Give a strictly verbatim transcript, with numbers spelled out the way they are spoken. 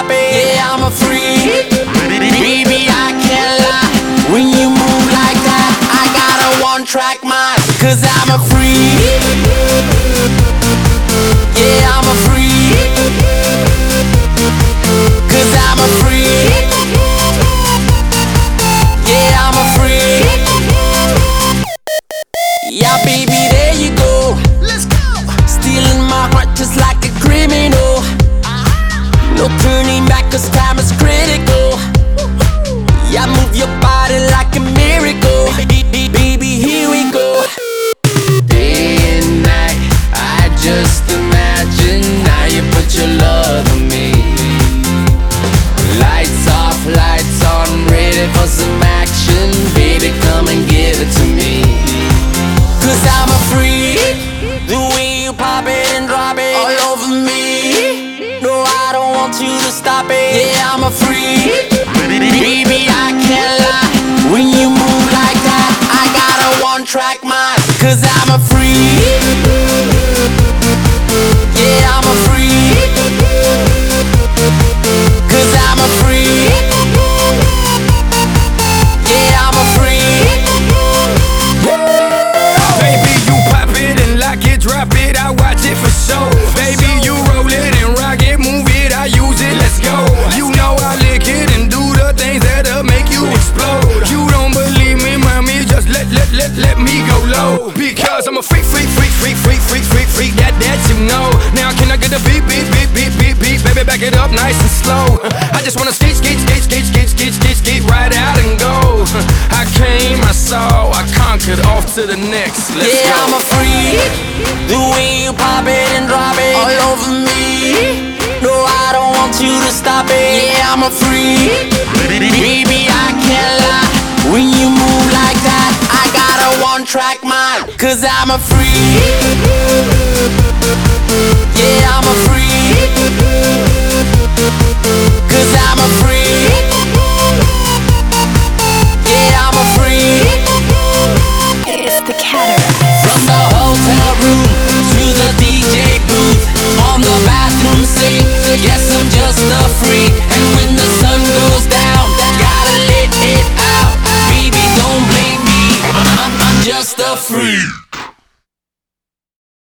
stop it. Yeah, I'm a freak. Baby, I can't lie. When you move like that, I got a one-track mind. Cause I'm a freak. Yeah, I'm a freak. Cause I'm a freak. Yeah, I'm a freak. Yeah, baby, there you go. Let's go. Stealing my heart just like a criminal. No turning back cause time is critical. Yeah, move your body like a miracle. Baby, here we go. Day and night, I just imagine now you put your love on me. Lights off, lights on, ready for some action. Baby, come and give it to me. Cause I'm a freak. The way you pop it and drop it all over me. No, I don't want you to stop it. Yeah, I'm a freak. Baby, I can't lie. When you move like that, I got a one-track mind. Cause I'm a freak. Yeah, I'm a freak. Cause I'm a freak. Yeah, I'm a freak. Baby, you pop it and lock it, drop it, I watch it for show. Baby, you roll it and rock it, move it, I use it, let's go. You know I lick it and do the things that'll make you explode. You don't believe me, mommy, just let, let, let, let me go low. Because I'm a freak, freak, freak, freak, freak, freak, freak, freak, that, that you know. Now can I get a beat, beat, beat, beat, beat, beat, baby, back it up nice and slow. I just wanna skate, skate, skate, skate, skate, skate, skate, skate, right out and go. I came, I saw, I conquered, off to the next, let's yeah, go. I'm a freak. The way you pop it and drop it all over me. No, I don't want you to stop it. Yeah, I'm a freak. Baby, I can't lie. When you move like that, I got a one-track mind. Cause I'm a freak.